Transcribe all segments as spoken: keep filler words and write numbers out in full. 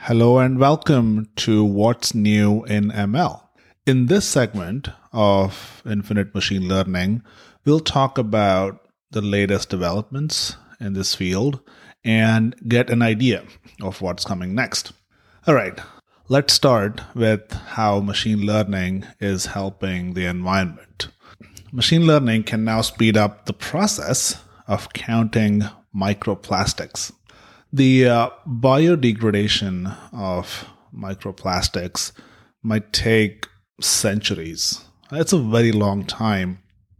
Hello and welcome to What's New in M L. In this segment of Infinite Machine Learning, we'll talk about the latest developments in this field and get an idea of what's coming next. All right, let's start with how machine learning is helping the environment. Machine learning can now speed up the process of counting microplastics. The uh, biodegradation of microplastics might take centuries. It's a very long time.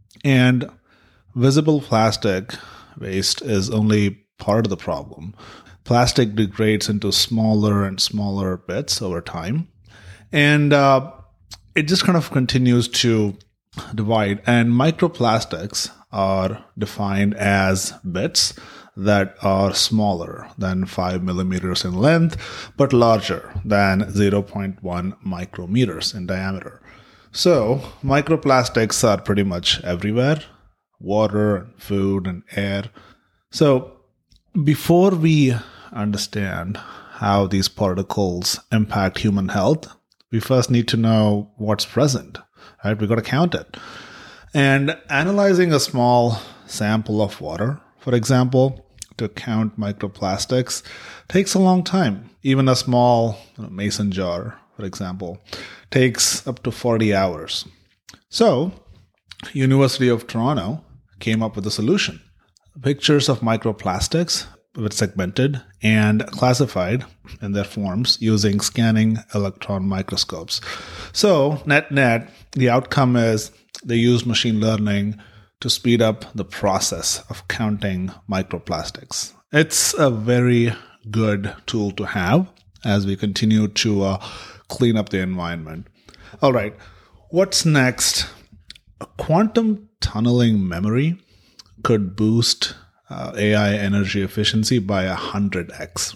And visible plastic waste is only part of the problem. Plastic degrades into smaller and smaller bits over time. And uh, it just kind of continues to divide. And microplastics are defined as bits that are smaller than five millimeters in length, but larger than zero point one micrometers in diameter. So microplastics are pretty much everywhere: water, food, and air. So before we understand how these particles impact human health, we first need to know what's present, right? We got to count it. And analyzing a small sample of water, for example, to count microplastics takes a long time. Even a small you know, mason jar, for example, takes up to forty hours. So, University of Toronto came up with a solution. Pictures of microplastics were segmented and classified in their forms using scanning electron microscopes. So, net-net, the outcome is they used machine learning to speed up the process of counting microplastics. It's a very good tool to have as we continue to uh, clean up the environment. All right, what's next? A quantum tunneling memory could boost uh, A I energy efficiency by one hundred x.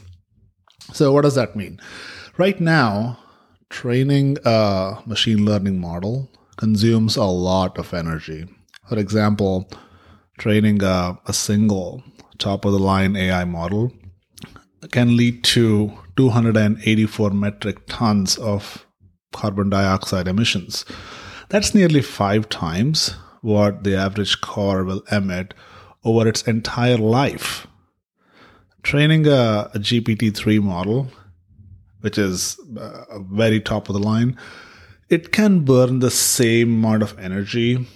So what does that mean? Right now, training a machine learning model consumes a lot of energy. For example, training a, a single top-of-the-line A I model can lead to two hundred eighty-four metric tons of carbon dioxide emissions. That's nearly five times what the average car will emit over its entire life. Training a, a G P T three model, which is a very top-of-the-line, it can burn the same amount of energy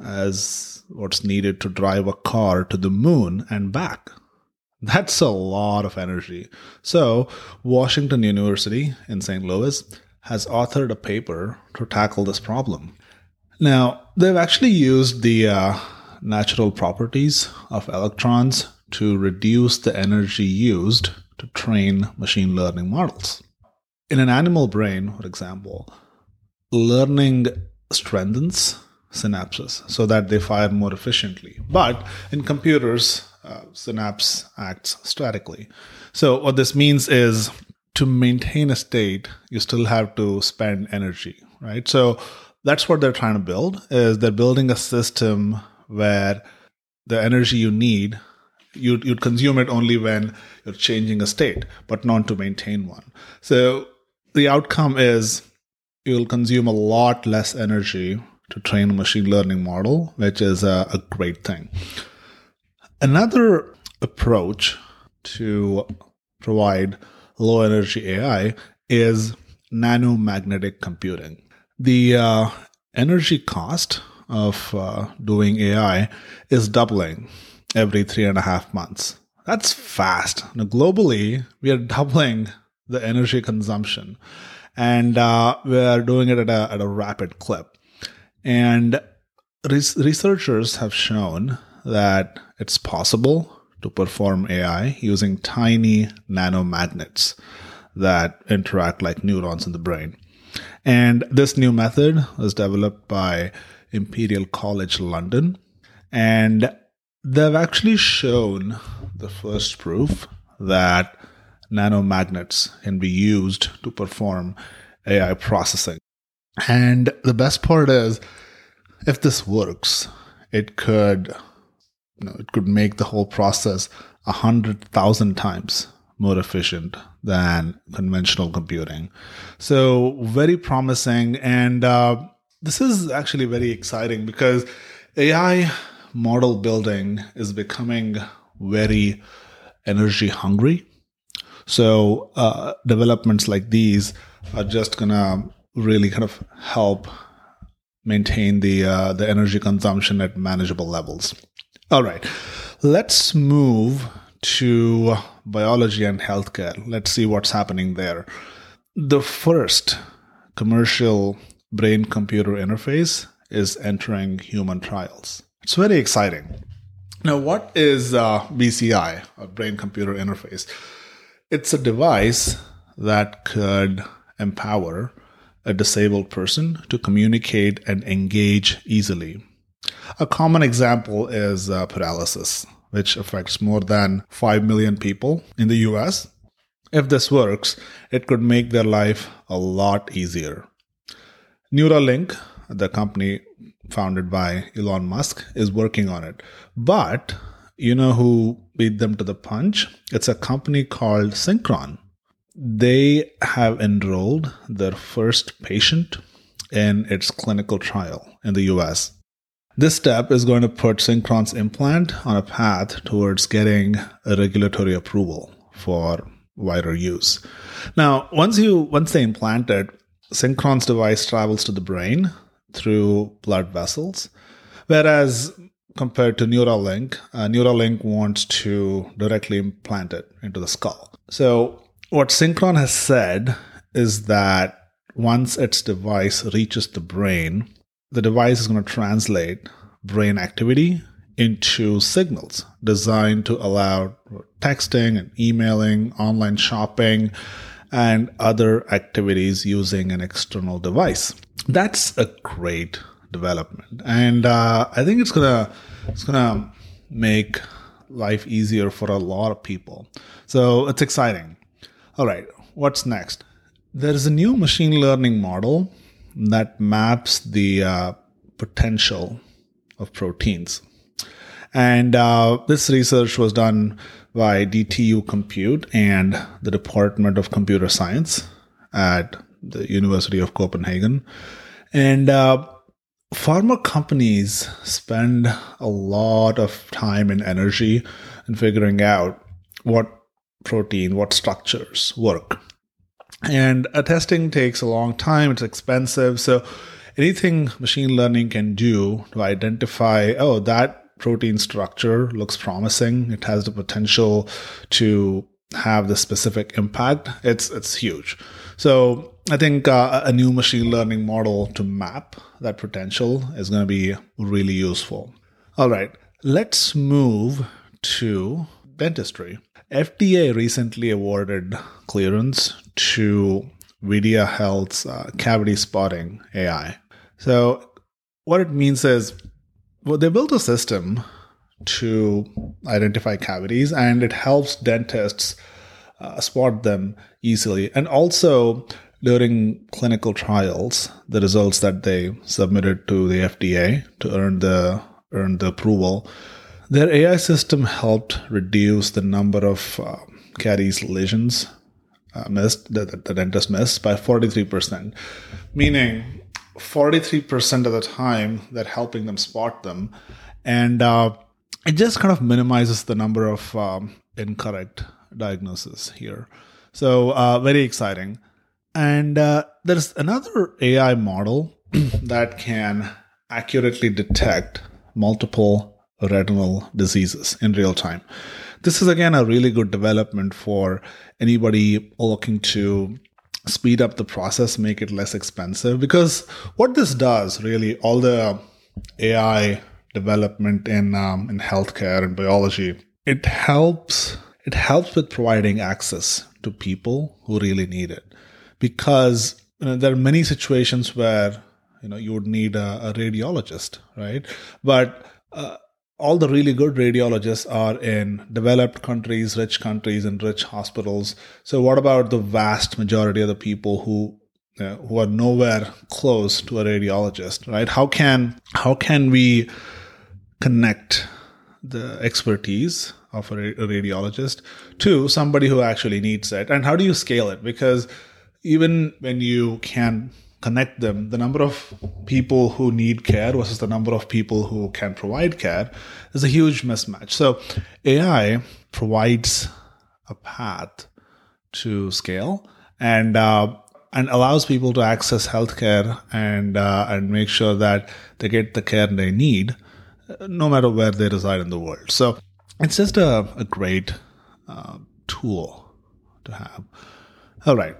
as what's needed to drive a car to the moon and back. That's a lot of energy. So, Washington University in Saint Louis has authored a paper to tackle this problem. Now, they've actually used the uh, natural properties of electrons to reduce the energy used to train machine learning models. In an animal brain, for example, learning strengthens synapses so that they fire more efficiently. But in computers, uh, synapse acts statically. So what this means is to maintain a state, you still have to spend energy, right? So that's what they're trying to build, is they're building a system where the energy you need, you'd, you'd consume it only when you're changing a state, but not to maintain one. So the outcome is you'll consume a lot less energy to train a machine learning model, which is a, a great thing. Another approach to provide low energy A I is nanomagnetic computing. The uh, energy cost of uh, doing A I is doubling every three and a half months. That's fast. Now, globally, we are doubling the energy consumption, and uh, we are doing it at a, at a rapid clip. And res- researchers have shown that it's possible to perform A I using tiny nanomagnets that interact like neurons in the brain. And this new method was developed by Imperial College London. And they've actually shown the first proof that nanomagnets can be used to perform A I processing. And the best part is, if this works, it could, you know, it could make the whole process a hundred thousand times more efficient than conventional computing. So very promising. And uh, this is actually very exciting because A I model building is becoming very energy hungry. So uh, developments like these are just going to really kind of help maintain the uh, the energy consumption at manageable levels. All right, let's move to biology and healthcare. Let's see what's happening there. The first commercial brain-computer interface is entering human trials. It's very exciting. Now, what is uh, B C I, a brain-computer interface? It's a device that could empower a disabled person to communicate and engage easily. A common example is uh, paralysis, which affects more than five million people in the U S. If this works, it could make their life a lot easier. Neuralink, the company founded by Elon Musk, is working on it. But you know who beat them to the punch? It's a company called Synchron. They have enrolled their first patient in its clinical trial in the U S. This step is going to put Synchron's implant on a path towards getting a regulatory approval for wider use. Now, once you once they implant it, Synchron's device travels to the brain through blood vessels, whereas compared to Neuralink, uh, Neuralink wants to directly implant it into the skull. So what Synchron has said is that once its device reaches the brain, the device is going to translate brain activity into signals designed to allow texting and emailing, online shopping, and other activities using an external device. That's a great development, and uh, I think it's gonna it's gonna make life easier for a lot of people. So it's exciting. All right, what's next? There's a new machine learning model that maps the uh, potential of proteins. And uh, this research was done by D T U Compute and the Department of Computer Science at the University of Copenhagen. And uh, pharma companies spend a lot of time and energy in figuring out what protein, what structures work. And uh, testing takes a long time, it's expensive. So anything machine learning can do to identify, oh, that protein structure looks promising, it has the potential to have the specific impact, it's it's huge. So I think uh, a new machine learning model to map that potential is going to be really useful. All right, let's move to dentistry. F D A recently awarded clearance to Vidya Health's uh, cavity spotting A I. So what it means is, well, they built a system to identify cavities, and it helps dentists uh, spot them easily. And also, during clinical trials, the results that they submitted to the F D A to earn the earn the approval, their A I system helped reduce the number of uh, caries lesions uh, missed that the dentist missed by forty-three percent, meaning forty-three percent of the time that helping them spot them. And uh, it just kind of minimizes the number of um, incorrect diagnoses here. So uh, very exciting. And uh, there's another A I model that can accurately detect multiple retinal diseases in real time. This is, again, a really good development for anybody looking to speed up the process, make it less expensive. Because what this does, really, all the A I development in um, in healthcare and biology, it helps it helps with providing access to people who really need it. Because you know, there are many situations where you know you would need a, a radiologist, right? But uh, all the really good radiologists are in developed countries, rich countries, and rich hospitals. So what about the vast majority of the people who uh, who are nowhere close to a radiologist, right? How can how can we connect the expertise of a, a radiologist to somebody who actually needs it? And how do you scale it? Because even when you can connect them, the number of people who need care versus the number of people who can provide care is a huge mismatch. So A I provides a path to scale and uh, and allows people to access healthcare and uh, and make sure that they get the care they need, no matter where they reside in the world. So it's just a, a great uh, tool to have. All right.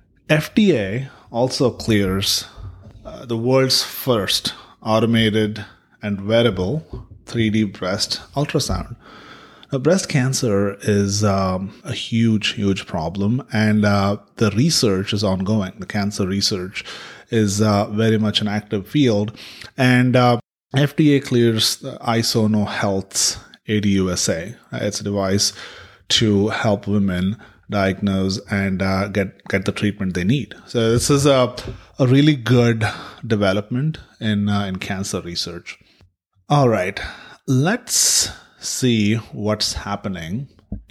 F D A also clears uh, the world's first automated and wearable three D breast ultrasound. Now, breast cancer is um, a huge, huge problem, and uh, the research is ongoing. The cancer research is uh, very much an active field, and uh, F D A clears Isono Health's A D U S A. It's a device to help women diagnose and uh, get get the treatment they need. So this is a a really good development in uh, in cancer research. All right, let's see what's happening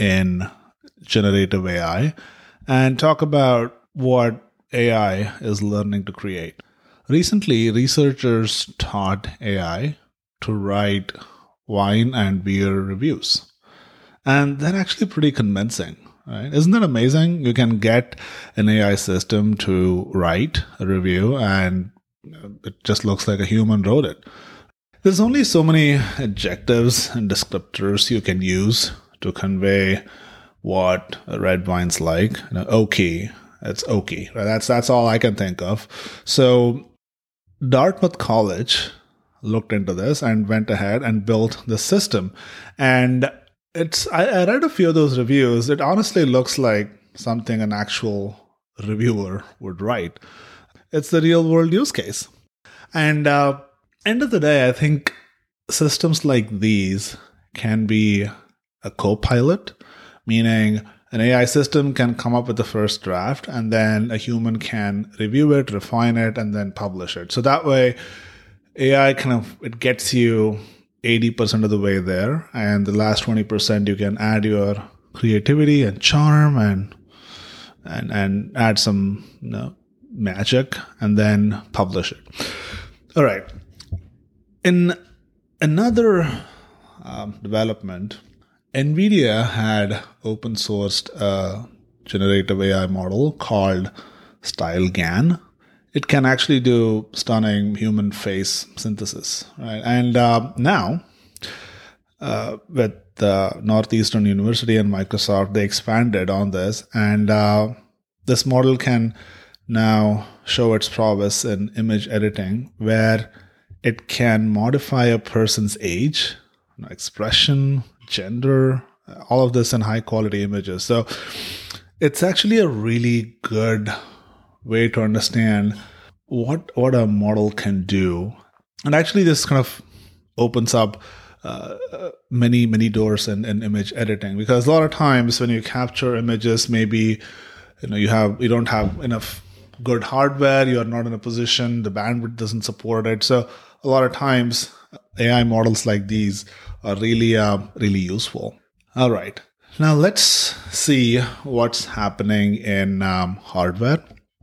in generative A I and talk about what A I is learning to create. Recently, researchers taught A I to write wine and beer reviews, and they're actually pretty convincing. Right? Isn't that amazing? You can get an A I system to write a review and it just looks like a human wrote it. There's only so many adjectives and descriptors you can use to convey what a red wine's like. You know, oaky, it's oaky. Right? That's that's all I can think of. So Dartmouth College looked into this and went ahead and built the system. And It's. I, I read a few of those reviews. It honestly looks like something an actual reviewer would write. It's the real world use case. And uh, end of the day, I think systems like these can be a co-pilot, meaning an A I system can come up with the first draft and then a human can review it, refine it, and then publish it. So that way, A I kind of, it gets you eighty percent of the way there, and the last twenty percent you can add your creativity and charm and and and add some, you know, magic and then publish it. All right. In another um, development, NVIDIA had open sourced a generative A I model called StyleGAN. It can actually do stunning human face synthesis, right? And uh, now, uh, with uh, Northeastern University and Microsoft, they expanded on this, and uh, this model can now show its prowess in image editing, where it can modify a person's age, expression, gender, all of this in high quality images. So it's actually a really good way to understand what what a model can do. And actually this kind of opens up uh, many, many doors in, in image editing, because a lot of times when you capture images, maybe you know you have you don't have enough good hardware, you are not in a position, the bandwidth doesn't support it. So a lot of times A I models like these are really, uh, really useful. All right. Now let's see what's happening in um, hardware.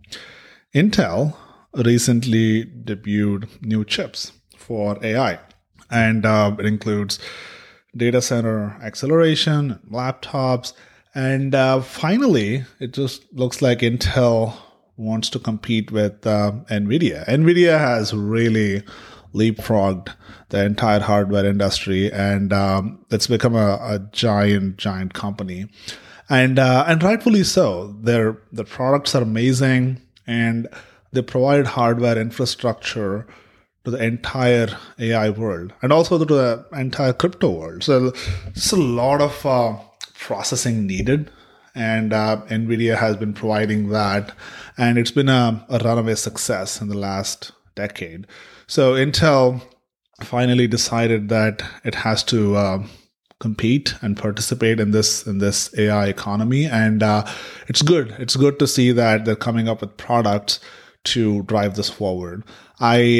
Intel recently debuted new chips for A I, and uh, it includes data center acceleration, laptops, and uh, finally, it just looks like Intel wants to compete with uh, NVIDIA. NVIDIA has really leapfrogged the entire hardware industry, and um, it's become a, a giant, giant company, and uh, and rightfully so. Their the products are amazing, and they provide hardware infrastructure to the entire A I world and also to the entire crypto world. So it's a lot of uh, processing needed, and uh, NVIDIA has been providing that, and it's been a, a runaway success in the last decade. So Intel finally decided that it has to uh, compete and participate in this in this A I economy, and uh, it's good. It's good to see that they're coming up with products to drive this forward. I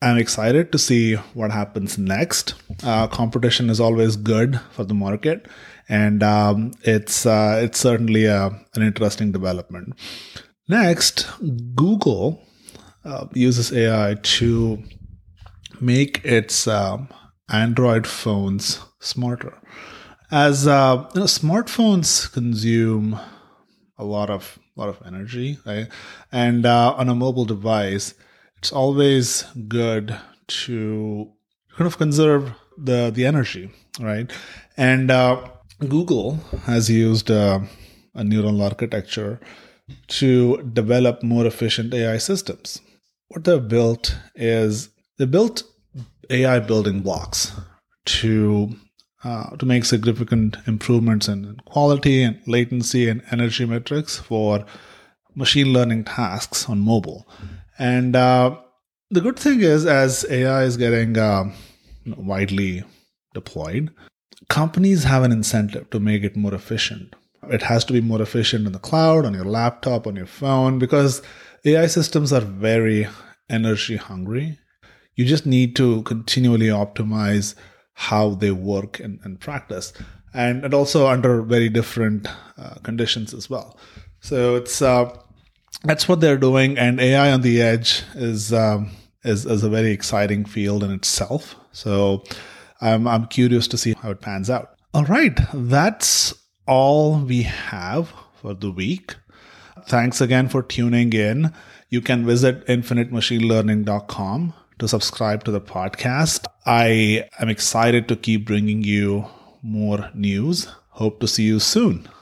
I'm excited to see what happens next. Uh, competition is always good for the market, and um, it's uh, it's certainly a, an interesting development. Next, Google uh, uses A I to make its um, Android phones smarter. As uh, you know, smartphones consume a lot of lot of energy, right? And uh, on a mobile device, it's always good to kind of conserve the the energy, right? And uh, Google has used uh, a neural architecture to develop more efficient A I systems. What they've built is they built A I building blocks to uh, to make significant improvements in quality and latency and energy metrics for machine learning tasks on mobile. And uh, the good thing is, as A I is getting uh, widely deployed, companies have an incentive to make it more efficient. It has to be more efficient in the cloud, on your laptop, on your phone, because A I systems are very energy hungry. You just need to continually optimize how they work in, in practice, and, and also under very different uh, conditions as well. So it's uh, that's what they're doing, and A I on the edge is um, is, is a very exciting field in itself. So I'm I'm curious to see how it pans out. All right, that's all we have for the week. Thanks again for tuning in. You can visit infinite machine learning dot com to subscribe to the podcast. I am excited to keep bringing you more news. Hope to see you soon.